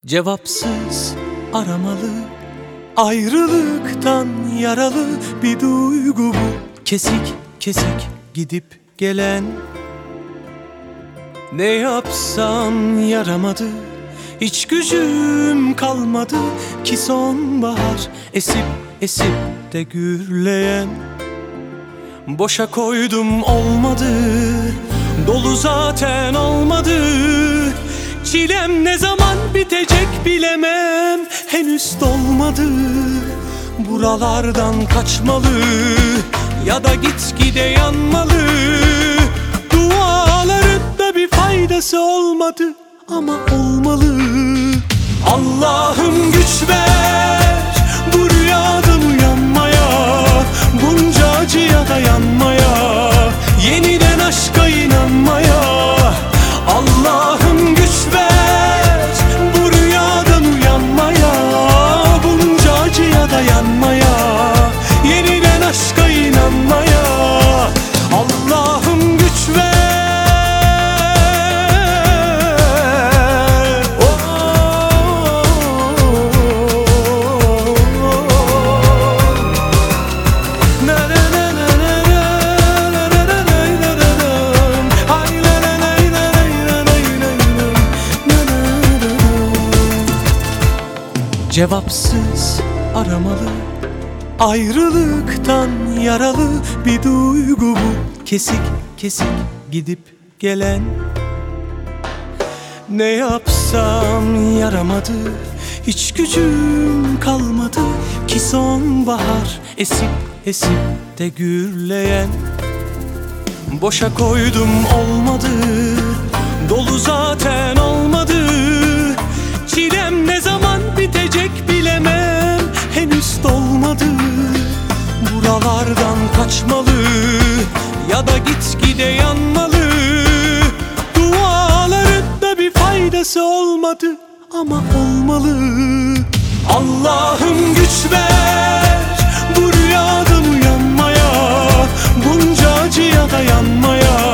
Cevapsız aramalı, ayrılıktan yaralı bir duygu bu. Kesik kesik gidip gelen, ne yapsam yaramadı. Hiç gücüm kalmadı ki sonbahar esip esip de gürleyen. Boşa koydum olmadı, dolu zaten olmadı. Çilem ne zaman bitecek bilemem, henüz dolmadı. Buralardan kaçmalı ya da gitgide yanmalı. Duaların da bir faydası olmadı ama olmalı. Allah'ım güç ver bu rüyadan uyanmaya, bunca acıya dayanmaya, yeniden aşka inanmaya. Allah'ım güç ver bu rüyadan uyanmaya, bunca acıya dayanmaya, yeniden aşka inanmaya. Allah'ım güç ver. Cevapsız aramalı, ayrılıktan yaralı bir duygu bu. Kesik kesik gidip gelen, ne yapsam yaramadı. Hiç gücüm kalmadı ki sonbahar esip esip de gürleyen. Boşa koydum olmadı, dolu zaten olmadı. Çilem ne zaman bitecek bilemem, henüz dolmadı. Buralardan kaçmalı ya da gitgide yanmalı. Duaların da bir faydası olmadı ama olmalı. Allah'ım güç ver bu rüyadan uyanmaya, bunca acıya dayanmaya,